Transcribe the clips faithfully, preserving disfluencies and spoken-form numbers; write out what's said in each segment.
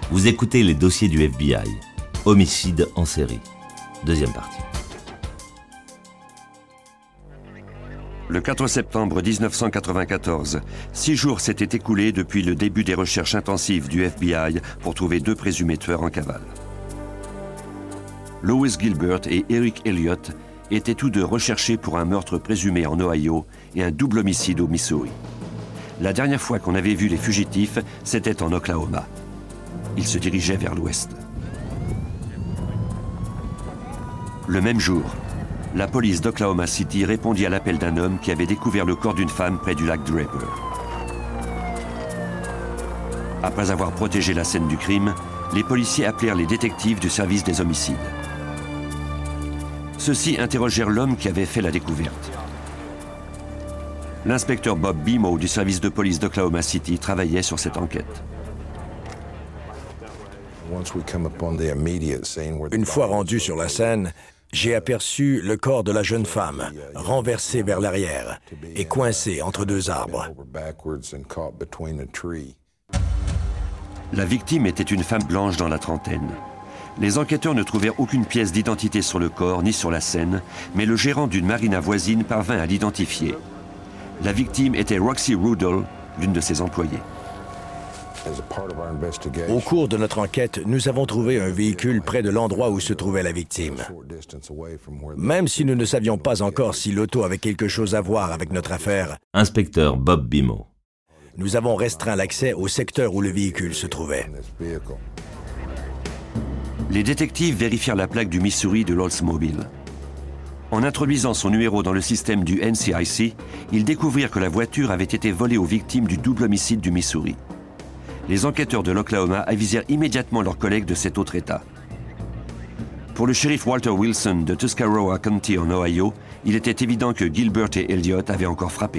Vous écoutez les dossiers du F B I. Homicide en série. Deuxième partie. Le quatre septembre mille neuf cent quatre-vingt-quatorze, six jours s'étaient écoulés depuis le début des recherches intensives du F B I pour trouver deux présumés tueurs en cavale. Lois Gilbert et Eric Elliott étaient tous deux recherchés pour un meurtre présumé en Ohio et un double homicide au Missouri. La dernière fois qu'on avait vu les fugitifs, c'était en Oklahoma. Ils se dirigeaient vers l'ouest. Le même jour, la police d'Oklahoma City répondit à l'appel d'un homme qui avait découvert le corps d'une femme près du lac Draper. Après avoir protégé la scène du crime, les policiers appelèrent les détectives du service des homicides. Ceux-ci interrogèrent l'homme qui avait fait la découverte. L'inspecteur Bob Bimo du service de police d'Oklahoma City travaillait sur cette enquête. Une fois rendu sur la scène, j'ai aperçu le corps de la jeune femme, renversé vers l'arrière et coincé entre deux arbres. La victime était une femme blanche dans la trentaine. Les enquêteurs ne trouvèrent aucune pièce d'identité sur le corps ni sur la scène, mais le gérant d'une marina voisine parvint à l'identifier. La victime était Roxy Rudel, l'une de ses employées. Au cours de notre enquête, nous avons trouvé un véhicule près de l'endroit où se trouvait la victime. Même si nous ne savions pas encore si l'auto avait quelque chose à voir avec notre affaire, Inspecteur Bob Bimo. Nous avons restreint l'accès au secteur où le véhicule se trouvait. Les détectives vérifièrent la plaque du Missouri de l'Oldsmobile. En introduisant son numéro dans le système du N C I C, ils découvrirent que la voiture avait été volée aux victimes du double homicide du Missouri. Les enquêteurs de l'Oklahoma avisèrent immédiatement leurs collègues de cet autre État. Pour le shérif Walter Wilson de Tuscarora County en Ohio, il était évident que Gilbert et Elliott avaient encore frappé.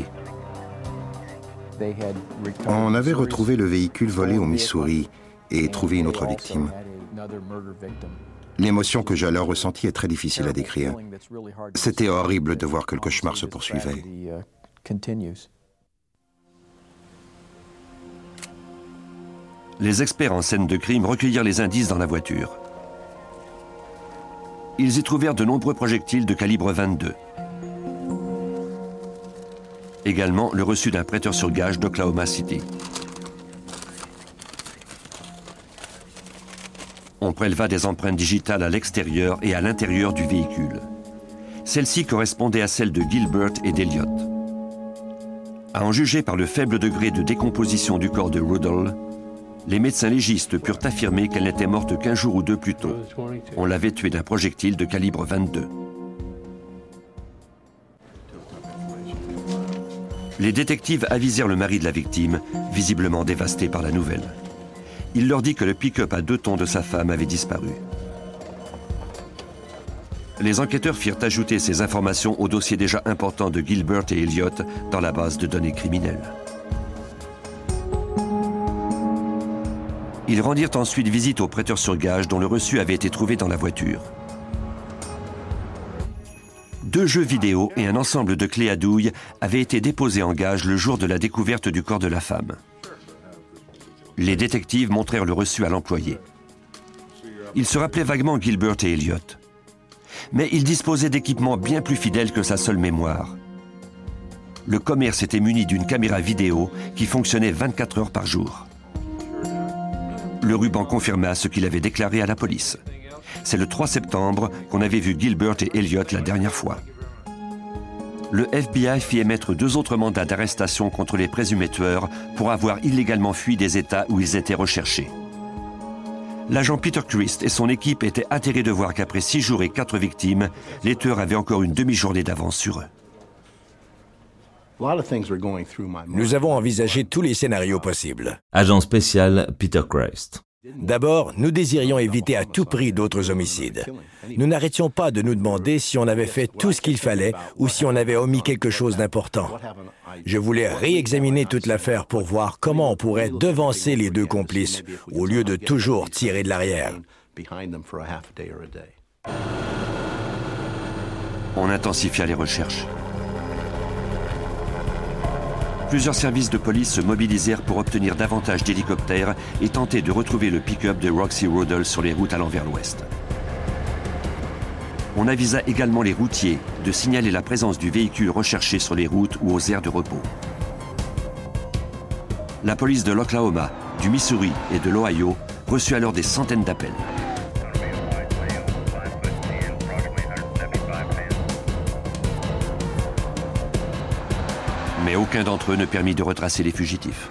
On avait retrouvé le véhicule volé au Missouri et trouvé une autre victime. L'émotion que j'ai alors ressentie est très difficile à décrire. C'était horrible de voir que le cauchemar se poursuivait. Les experts en scène de crime recueillirent les indices dans la voiture. Ils y trouvèrent de nombreux projectiles de calibre vingt-deux. Également le reçu d'un prêteur sur gage d'Oklahoma City. On préleva des empreintes digitales à l'extérieur et à l'intérieur du véhicule. Celles-ci correspondaient à celles de Gilbert et d'Elliott. À en juger par le faible degré de décomposition du corps de Rudel, les médecins légistes purent affirmer qu'elle n'était morte qu'un jour ou deux plus tôt. On l'avait tuée d'un projectile de calibre vingt-deux. Les détectives avisèrent le mari de la victime, visiblement dévasté par la nouvelle. Il leur dit que le pick-up à deux tons de sa femme avait disparu. Les enquêteurs firent ajouter ces informations au dossier déjà important de Gilbert et Elliott dans la base de données criminelles. Ils rendirent ensuite visite au prêteur sur gage dont le reçu avait été trouvé dans la voiture. Deux jeux vidéo et un ensemble de clés à douille avaient été déposés en gage le jour de la découverte du corps de la femme. Les détectives montrèrent le reçu à l'employé. Il se rappelait vaguement Gilbert et Elliott. Mais il disposait d'équipements bien plus fidèles que sa seule mémoire. Le commerce était muni d'une caméra vidéo qui fonctionnait vingt-quatre heures par jour. Le ruban confirma ce qu'il avait déclaré à la police. C'est le trois septembre qu'on avait vu Gilbert et Elliott la dernière fois. Le F B I fit émettre deux autres mandats d'arrestation contre les présumés tueurs pour avoir illégalement fui des États où ils étaient recherchés. L'agent Peter Christ et son équipe étaient atterrés de voir qu'après six jours et quatre victimes, les tueurs avaient encore une demi-journée d'avance sur eux. Nous avons envisagé tous les scénarios possibles. Agent spécial Peter Christ. D'abord, nous désirions éviter à tout prix d'autres homicides. Nous n'arrêtions pas de nous demander si on avait fait tout ce qu'il fallait ou si on avait omis quelque chose d'important. Je voulais réexaminer toute l'affaire pour voir comment on pourrait devancer les deux complices au lieu de toujours tirer de l'arrière. On intensifia les recherches. Plusieurs services de police se mobilisèrent pour obtenir davantage d'hélicoptères et tenter de retrouver le pick-up de Roxy Rodel sur les routes allant vers l'ouest. On avisa également les routiers de signaler la présence du véhicule recherché sur les routes ou aux aires de repos. La police de l'Oklahoma, du Missouri et de l'Ohio reçut alors des centaines d'appels. Mais aucun d'entre eux ne permit de retracer les fugitifs.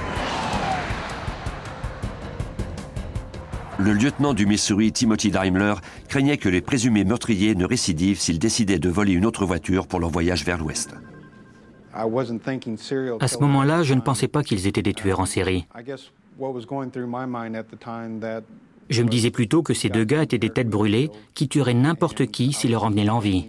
Le lieutenant du Missouri, Timothy Daimler, craignait que les présumés meurtriers ne récidivent s'ils décidaient de voler une autre voiture pour leur voyage vers l'ouest. À ce moment-là, je ne pensais pas qu'ils étaient des tueurs en série. Je me disais plutôt que ces deux gars étaient des têtes brûlées qui tueraient n'importe qui s'il leur en venait l'envie.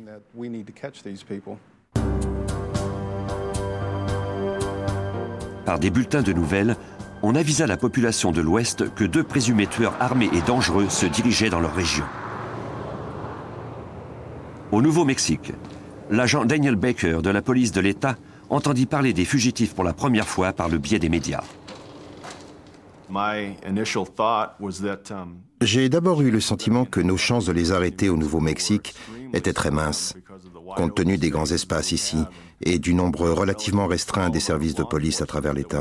Par des bulletins de nouvelles, on avisa la population de l'Ouest que deux présumés tueurs armés et dangereux se dirigeaient dans leur région. Au Nouveau-Mexique, l'agent Daniel Baker de la police de l'État entendit parler des fugitifs pour la première fois par le biais des médias. J'ai d'abord eu le sentiment que nos chances de les arrêter au Nouveau-Mexique étaient très minces, compte tenu des grands espaces ici et du nombre relativement restreint des services de police à travers l'État.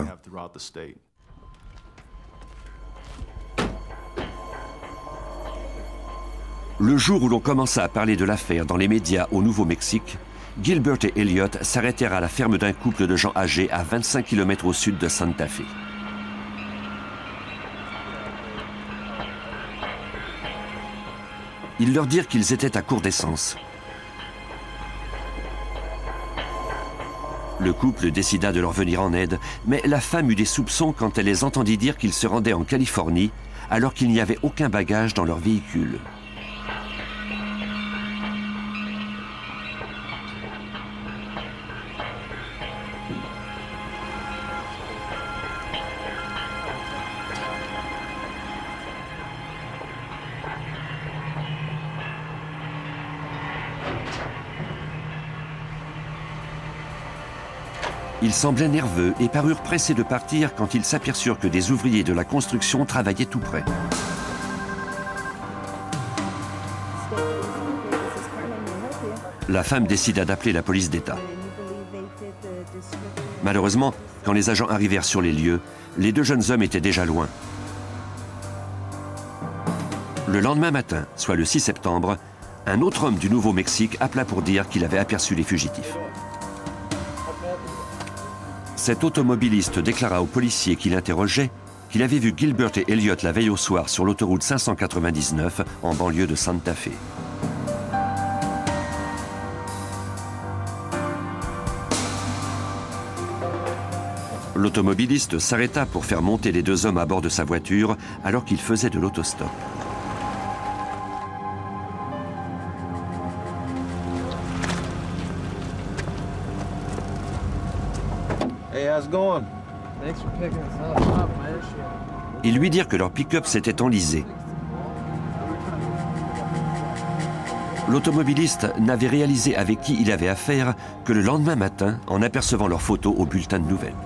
Le jour où l'on commença à parler de l'affaire dans les médias au Nouveau-Mexique, Gilbert et Elliot s'arrêtèrent à la ferme d'un couple de gens âgés à vingt-cinq kilomètres au sud de Santa Fe. Ils leur dirent qu'ils étaient à court d'essence. Le couple décida de leur venir en aide, mais la femme eut des soupçons quand elle les entendit dire qu'ils se rendaient en Californie alors qu'il n'y avait aucun bagage dans leur véhicule. Ils semblaient nerveux et parurent pressés de partir quand ils s'aperçurent que des ouvriers de la construction travaillaient tout près. La femme décida d'appeler la police d'État. Malheureusement, quand les agents arrivèrent sur les lieux, les deux jeunes hommes étaient déjà loin. Le lendemain matin, soit le six septembre, un autre homme du Nouveau-Mexique appela pour dire qu'il avait aperçu les fugitifs. Cet automobiliste déclara aux policiers qui l'interrogeaient qu'il avait vu Gilbert et Elliot la veille au soir sur l'autoroute cinq cent quatre-vingt-dix-neuf en banlieue de Santa Fe. L'automobiliste s'arrêta pour faire monter les deux hommes à bord de sa voiture alors qu'ils faisaient de l'autostop. Ils lui dirent que leur pick-up s'était enlisé. L'automobiliste n'avait réalisé avec qui il avait affaire que le lendemain matin en apercevant leurs photos au bulletin de nouvelles.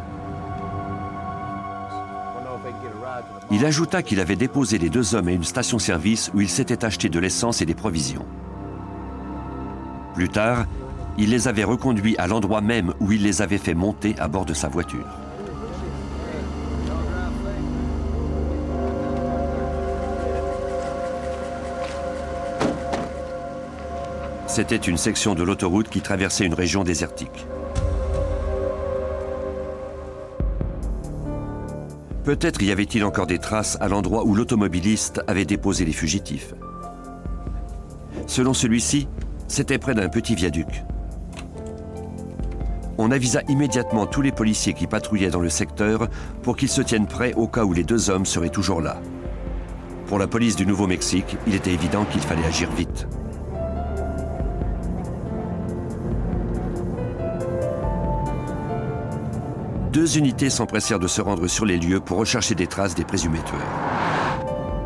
Il ajouta qu'il avait déposé les deux hommes à une station-service où ils s'étaient achetés de l'essence et des provisions. Plus tard, il les avait reconduits à l'endroit même où il les avait fait monter à bord de sa voiture. C'était une section de l'autoroute qui traversait une région désertique. Peut-être y avait-il encore des traces à l'endroit où l'automobiliste avait déposé les fugitifs. Selon celui-ci, c'était près d'un petit viaduc. On avisa immédiatement tous les policiers qui patrouillaient dans le secteur pour qu'ils se tiennent prêts au cas où les deux hommes seraient toujours là. Pour la police du Nouveau-Mexique, il était évident qu'il fallait agir vite. Deux unités s'empressèrent de se rendre sur les lieux pour rechercher des traces des présumés tueurs.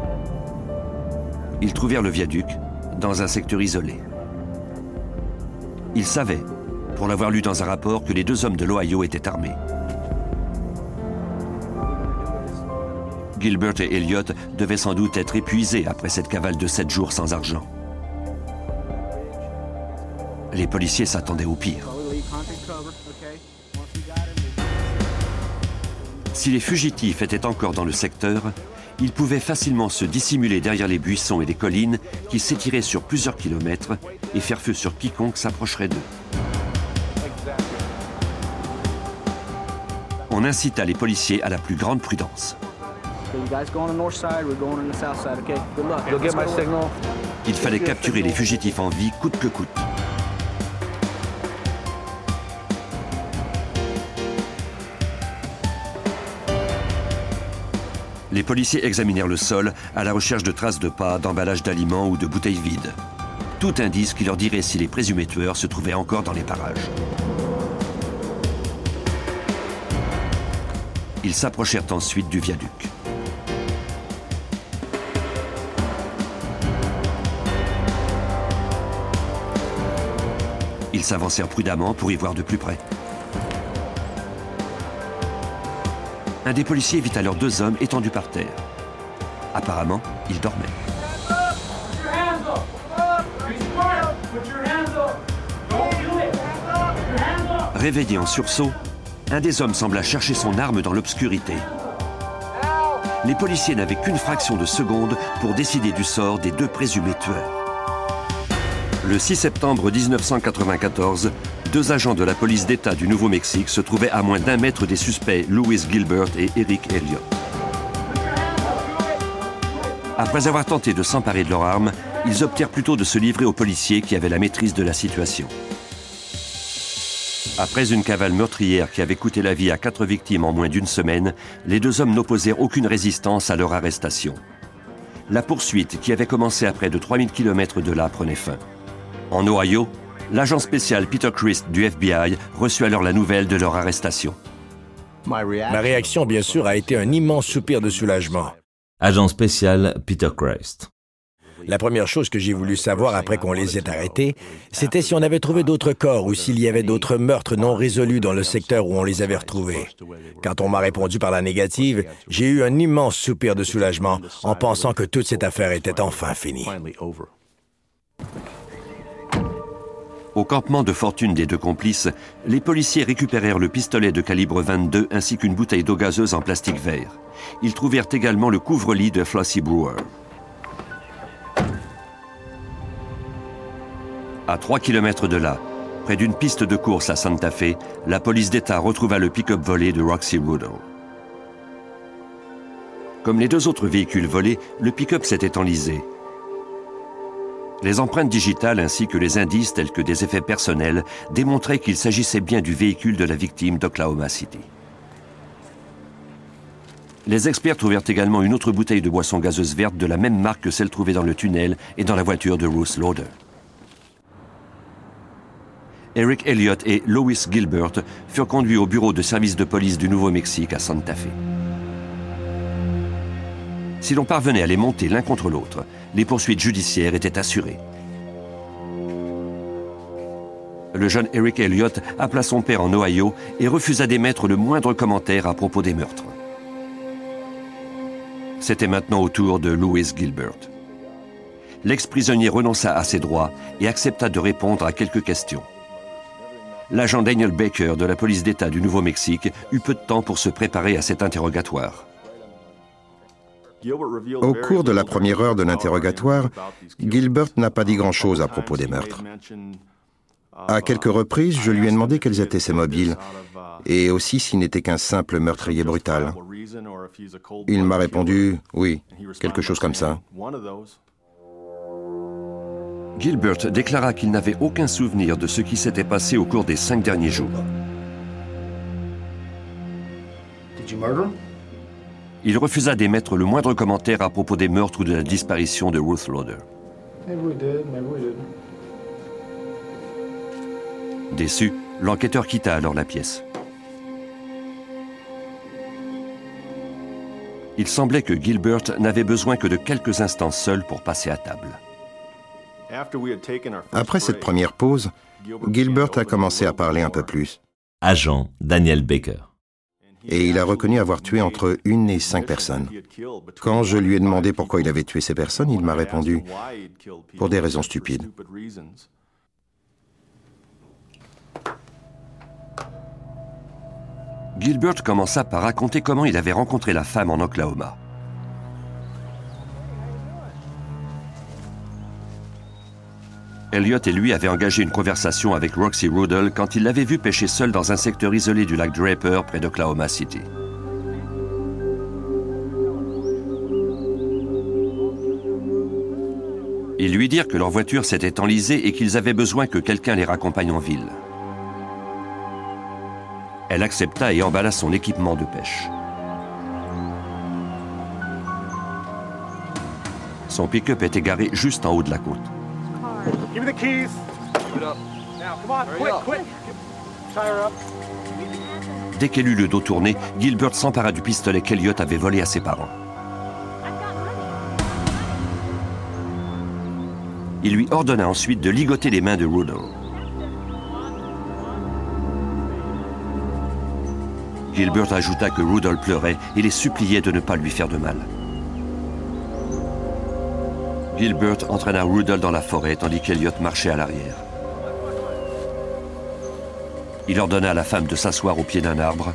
Ils trouvèrent le viaduc dans un secteur isolé. Ils savaient, pour l'avoir lu dans un rapport, que les deux hommes de l'Ohio étaient armés. Gilbert et Elliott devaient sans doute être épuisés après cette cavale de sept jours sans argent. Les policiers s'attendaient au pire. Si les fugitifs étaient encore dans le secteur, ils pouvaient facilement se dissimuler derrière les buissons et les collines qui s'étiraient sur plusieurs kilomètres et faire feu sur quiconque s'approcherait d'eux. On incita les policiers à la plus grande prudence. Il fallait capturer les fugitifs en vie coûte que coûte. Les policiers examinèrent le sol à la recherche de traces de pas, d'emballages d'aliments ou de bouteilles vides. Tout indice qui leur dirait si les présumés tueurs se trouvaient encore dans les parages. Ils s'approchèrent ensuite du viaduc. Ils s'avancèrent prudemment pour y voir de plus près. Un des policiers vit alors deux hommes étendus par terre. Apparemment, ils dormaient. Réveillé en sursaut, un des hommes sembla chercher son arme dans l'obscurité. Les policiers n'avaient qu'une fraction de seconde pour décider du sort des deux présumés tueurs. Le six septembre mille neuf cent quatre-vingt-quatorze, deux agents de la police d'État du Nouveau-Mexique se trouvaient à moins d'un mètre des suspects Louis Gilbert et Eric Elliott. Après avoir tenté de s'emparer de leur arme, ils optèrent plutôt de se livrer aux policiers qui avaient la maîtrise de la situation. Après une cavale meurtrière qui avait coûté la vie à quatre victimes en moins d'une semaine, les deux hommes n'opposèrent aucune résistance à leur arrestation. La poursuite, qui avait commencé à près de trois mille kilomètres de là, prenait fin. En Ohio, l'agent spécial Peter Christ du F B I reçut alors la nouvelle de leur arrestation. Ma réaction, bien sûr, a été un immense soupir de soulagement. Agent spécial Peter Christ. La première chose que j'ai voulu savoir après qu'on les ait arrêtés, c'était si on avait trouvé d'autres corps ou s'il y avait d'autres meurtres non résolus dans le secteur où on les avait retrouvés. Quand on m'a répondu par la négative, j'ai eu un immense soupir de soulagement en pensant que toute cette affaire était enfin finie. Au campement de fortune des deux complices, les policiers récupérèrent le pistolet de calibre vingt-deux ainsi qu'une bouteille d'eau gazeuse en plastique vert. Ils trouvèrent également le couvre-lit de Flossie Brewer. À trois kilomètres de là, près d'une piste de course à Santa Fe, la police d'État retrouva le pick-up volé de Roxy Rudel. Comme les deux autres véhicules volés, le pick-up s'était enlisé. Les empreintes digitales ainsi que les indices tels que des effets personnels démontraient qu'il s'agissait bien du véhicule de la victime d'Oklahoma City. Les experts trouvèrent également une autre bouteille de boisson gazeuse verte de la même marque que celle trouvée dans le tunnel et dans la voiture de Ruth Lauder. Eric Elliott et Louis Gilbert furent conduits au bureau de service de police du Nouveau-Mexique à Santa Fe. Si l'on parvenait à les monter l'un contre l'autre, les poursuites judiciaires étaient assurées. Le jeune Eric Elliott appela son père en Ohio et refusa d'émettre le moindre commentaire à propos des meurtres. C'était maintenant au tour de Louis Gilbert. L'ex-prisonnier renonça à ses droits et accepta de répondre à quelques questions. L'agent Daniel Baker de la police d'État du Nouveau-Mexique eut peu de temps pour se préparer à cet interrogatoire. Au cours de la première heure de l'interrogatoire, Gilbert n'a pas dit grand-chose à propos des meurtres. À quelques reprises, je lui ai demandé quels étaient ses mobiles, et aussi s'il n'était qu'un simple meurtrier brutal. Il m'a répondu « oui », quelque chose comme ça. Gilbert déclara qu'il n'avait aucun souvenir de ce qui s'était passé au cours des cinq derniers jours. Il refusa d'émettre le moindre commentaire à propos des meurtres ou de la disparition de Ruth Lauder. Déçu, l'enquêteur quitta alors la pièce. Il semblait que Gilbert n'avait besoin que de quelques instants seul pour passer à table. Après cette première pause, Gilbert a commencé à parler un peu plus. Agent Daniel Baker. et il a reconnu avoir tué entre une et cinq personnes. Quand je lui ai demandé pourquoi il avait tué ces personnes, il m'a répondu « pour des raisons stupides ». Gilbert commença par raconter comment il avait rencontré la femme en Oklahoma. Elliot et lui avaient engagé une conversation avec Roxy Rudel quand il l'avait vue pêcher seule dans un secteur isolé du lac Draper près d'Oklahoma City. Ils lui dirent que leur voiture s'était enlisée et qu'ils avaient besoin que quelqu'un les raccompagne en ville. Elle accepta et emballa son équipement de pêche. Son pick-up était garé juste en haut de la côte. Give me the keys. Give it up. Now, come on, quick, quick. Tie her up. Dès qu'elle eut le dos tourné, Gilbert s'empara du pistolet qu'Elliot avait volé à ses parents. Il lui ordonna ensuite de ligoter les mains de Rudel. Gilbert ajouta que Rudel pleurait et les suppliait de ne pas lui faire de mal. Gilbert entraîna Rudel dans la forêt tandis qu'Elliot marchait à l'arrière. Il ordonna à la femme de s'asseoir au pied d'un arbre.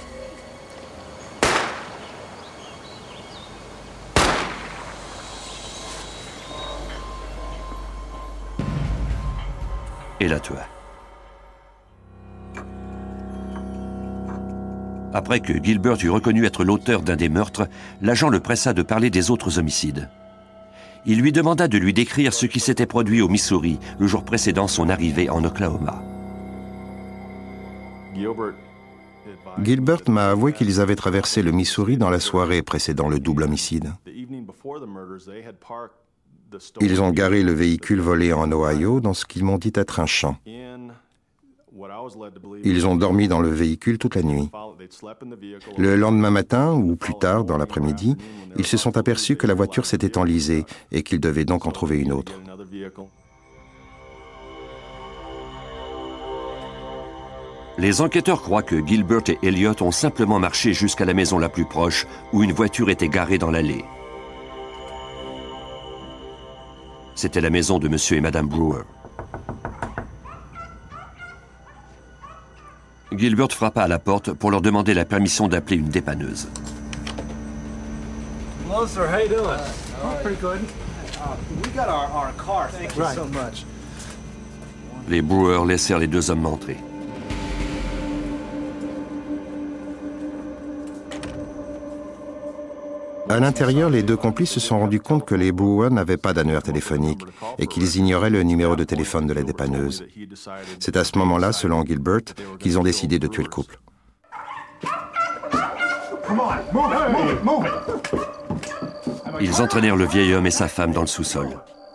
Et la tua. Après que Gilbert eut reconnu être l'auteur d'un des meurtres, l'agent le pressa de parler des autres homicides. Il lui demanda de lui décrire ce qui s'était produit au Missouri le jour précédant son arrivée en Oklahoma. Gilbert m'a avoué qu'ils avaient traversé le Missouri dans la soirée précédant le double homicide. Ils ont garé le véhicule volé en Ohio dans ce qu'ils m'ont dit être un champ. Ils ont dormi dans le véhicule toute la nuit. Le lendemain matin, ou plus tard dans l'après-midi, ils se sont aperçus que la voiture s'était enlisée et qu'ils devaient donc en trouver une autre. Les enquêteurs croient que Gilbert et Elliot ont simplement marché jusqu'à la maison la plus proche où une voiture était garée dans l'allée. C'était la maison de Monsieur et Madame Brewer. Gilbert frappa à la porte pour leur demander la permission d'appeler une dépanneuse. Hello, sir. How you doing? Oh, pretty good. Uh, we got our, our car. Thank you so much. Les Brewer laissèrent les deux hommes entrer. À l'intérieur, les deux complices se sont rendus compte que les Brewer n'avaient pas d'annuaire téléphonique et qu'ils ignoraient le numéro de téléphone de la dépanneuse. C'est à ce moment-là, selon Gilbert, qu'ils ont décidé de tuer le couple. Ils entraînèrent le vieil homme et sa femme dans le sous-sol.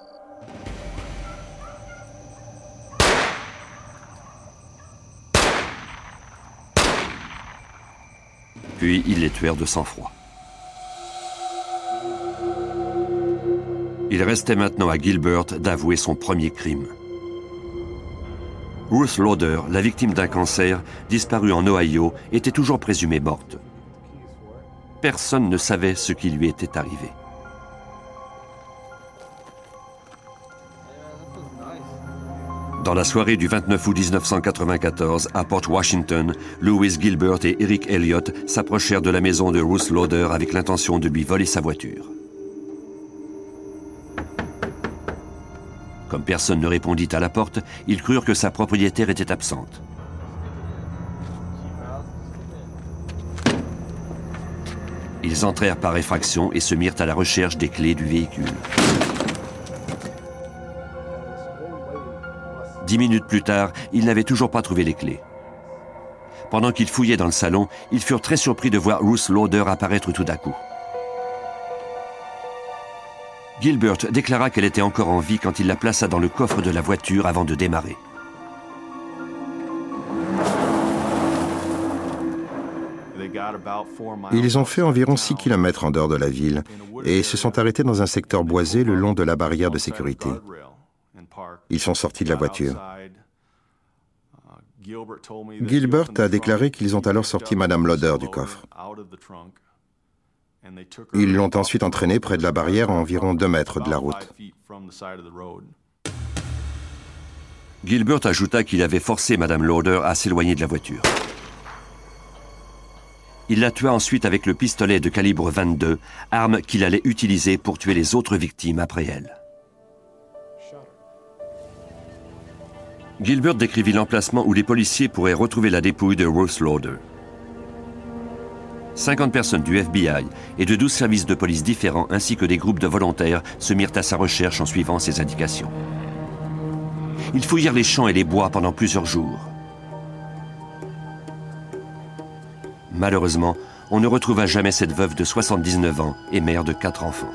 Puis ils les tuèrent de sang-froid. Il restait maintenant à Gilbert d'avouer son premier crime. Ruth Lauder, la victime d'un cancer, disparue en Ohio, était toujours présumée morte. Personne ne savait ce qui lui était arrivé. Dans la soirée du vingt-neuf août mille neuf cent quatre-vingt-quatorze, à Port Washington, Louis Gilbert et Eric Elliott s'approchèrent de la maison de Ruth Lauder avec l'intention de lui voler sa voiture. Comme personne ne répondit à la porte, ils crurent que sa propriétaire était absente. Ils entrèrent par effraction et se mirent à la recherche des clés du véhicule. Dix minutes plus tard, ils n'avaient toujours pas trouvé les clés. Pendant qu'ils fouillaient dans le salon, ils furent très surpris de voir Ruth Lauder apparaître tout à coup. Gilbert déclara qu'elle était encore en vie quand il la plaça dans le coffre de la voiture avant de démarrer. Ils ont fait environ six kilomètres en dehors de la ville et se sont arrêtés dans un secteur boisé le long de la barrière de sécurité. Ils sont sortis de la voiture. Gilbert a déclaré qu'ils ont alors sorti Madame Lauder du coffre. Ils l'ont ensuite entraînée près de la barrière à environ deux mètres de la route. Gilbert ajouta qu'il avait forcé Madame Lauder à s'éloigner de la voiture. Il la tua ensuite avec le pistolet de calibre vingt-deux, arme qu'il allait utiliser pour tuer les autres victimes après elle. Gilbert décrivit l'emplacement où les policiers pourraient retrouver la dépouille de Ruth Lauder. cinquante personnes du F B I et de douze services de police différents ainsi que des groupes de volontaires se mirent à sa recherche en suivant ses indications. Ils fouillèrent les champs et les bois pendant plusieurs jours. Malheureusement, on ne retrouva jamais cette veuve de soixante-dix-neuf ans et mère de quatre enfants.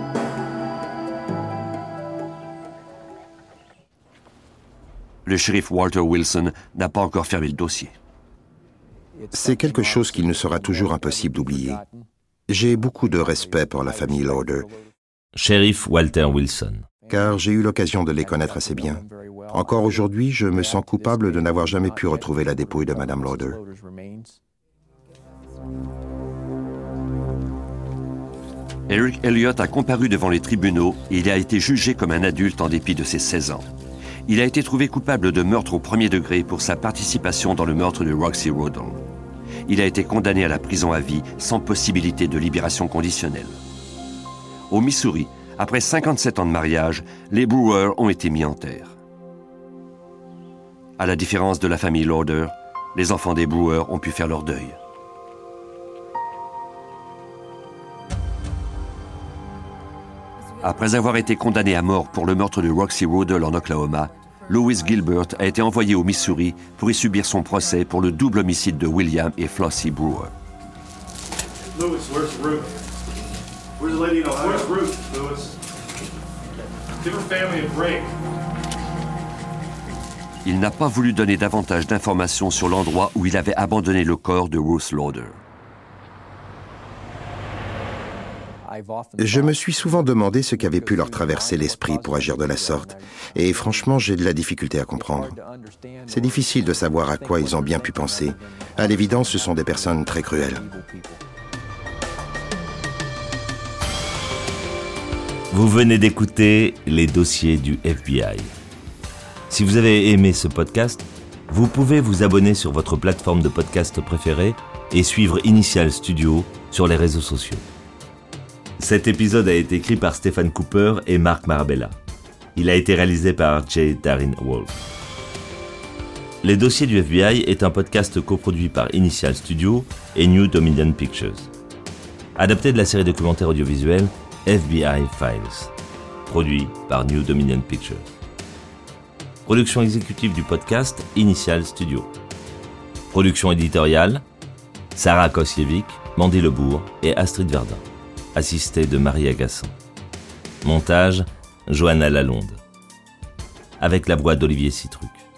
Le shérif Walter Wilson n'a pas encore fermé le dossier. C'est quelque chose qu'il nous sera toujours impossible d'oublier. J'ai beaucoup de respect pour la famille Lauder. Shérif Walter Wilson. Car j'ai eu l'occasion de les connaître assez bien. Encore aujourd'hui, je me sens coupable de n'avoir jamais pu retrouver la dépouille de Madame Lauder. Eric Elliott a comparu devant les tribunaux et il a été jugé comme un adulte en dépit de ses seize ans. Il a été trouvé coupable de meurtre au premier degré pour sa participation dans le meurtre de Roxy Rodel. Il a été condamné à la prison à vie sans possibilité de libération conditionnelle. Au Missouri, après cinquante-sept ans de mariage, les Brewer ont été mis en terre. À la différence de la famille Lauder, les enfants des Brewer ont pu faire leur deuil. Après avoir été condamné à mort pour le meurtre de Roxy Rodel en Oklahoma, Louis Gilbert a été envoyé au Missouri pour y subir son procès pour le double homicide de William et Flossie Brewer. Louis, where's Ruth? Where's the lady in Ohio? Where's Ruth, Louis? Give her family a break. Il n'a pas voulu donner davantage d'informations sur l'endroit où il avait abandonné le corps de Ruth Lauder. Je me suis souvent demandé ce qu'avait pu leur traverser l'esprit pour agir de la sorte. Et franchement, j'ai de la difficulté à comprendre. C'est difficile de savoir à quoi ils ont bien pu penser. À l'évidence, ce sont des personnes très cruelles. Vous venez d'écouter les dossiers du F B I. Si vous avez aimé ce podcast, vous pouvez vous abonner sur votre plateforme de podcast préférée et suivre Initial Studio sur les réseaux sociaux. Cet épisode a été écrit par Stéphane Cooper et Marc Marabella. Il a été réalisé par Jay Darin Wolf. Les dossiers du F B I est un podcast coproduit par Initial Studio et New Dominion Pictures. Adapté de la série documentaire audiovisuelle F B I Files, produit par New Dominion Pictures. Production exécutive du podcast Initial Studio. Production éditoriale Sarah Kosievic, Mandy Lebourg et Astrid Verdun. Assisté de Marie Agassan. Montage, Johanna Lalonde. Avec la voix d'Olivier Citruc.